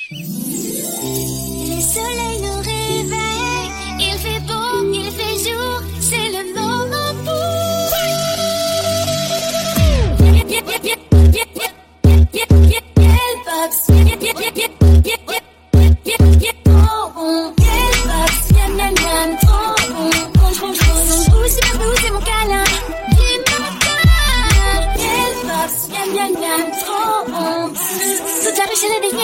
Le soleil nous réveille, il fait beau, il fait jour, c'est le moment pour Yelbox.